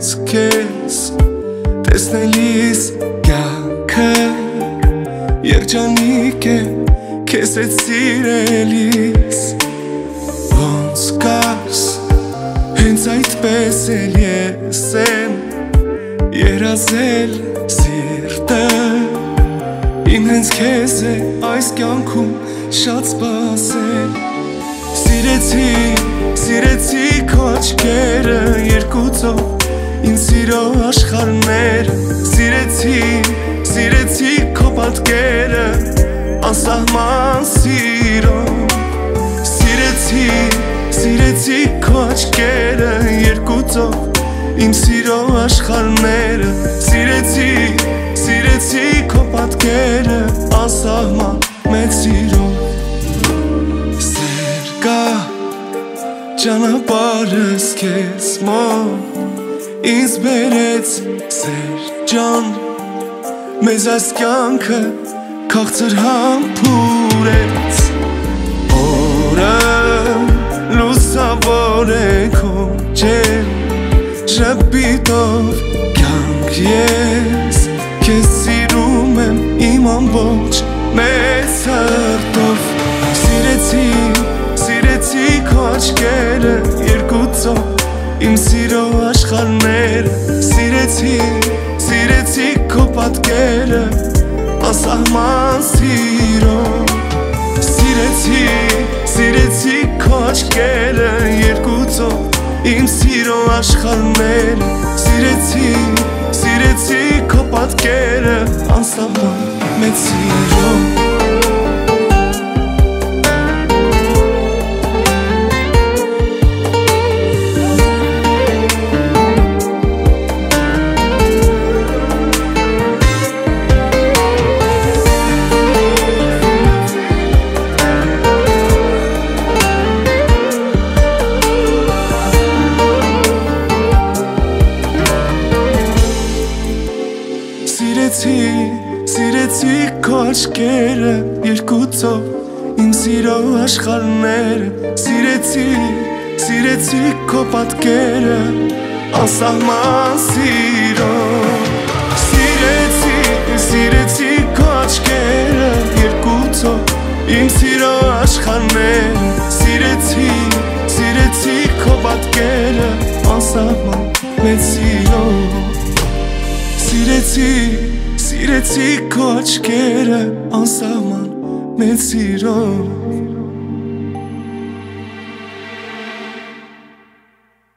հենց քեզ տեսնելիս կյանքը երջանիկ է քեզ հետ սիրելիս ոնց կաս հենց այդպես էլ ես եմ երազել սիրտը իմ հենց քեզ է այս կյանքում շատ սպասել Սիրեցի քո աչքերը երկուծով իմ սիրո աշխարհները Սիրեցի քո պատկերը անսահման սիրով Սիրեցի քո աչքերը երկուծով իմ սիրո աշխարհները Սիրեցի քո պատկերը անսահման մեծ սիրով Սեր կա ճանապարհս քեզ մոտ ինձ բերեց սեր ջան մեզ այս կյանքը քաղցր համբուրեց օրը լուսավոր է քո ջեր ժպիտով կյանք ես քեզ սիրում եմ իմ ամբողջ մեծ սրտով Սիրեցի քո աչքերը երկուծով իմ սիրո աշխարհները Սիրեցի քո պատկերը անսահման սիրով Սիրեցի քո աչքերը երկուծով իմ սիրո աշխարհները Սիրեցի քո պատկերը անսահման մեծ սիրով Սիրեցի քո աչքերը երկուծով իմ սիրո աշխարհները Սիրեցի քո պատկերը անսահման սիրով Սիրեցի քո աչքերը երկուծով իմ սիրո աշխարհները Սիրեցի քո պատկերը անսահման մեծ սիրով Սիրեցի քո աչքերը անսահման մեծ սիրով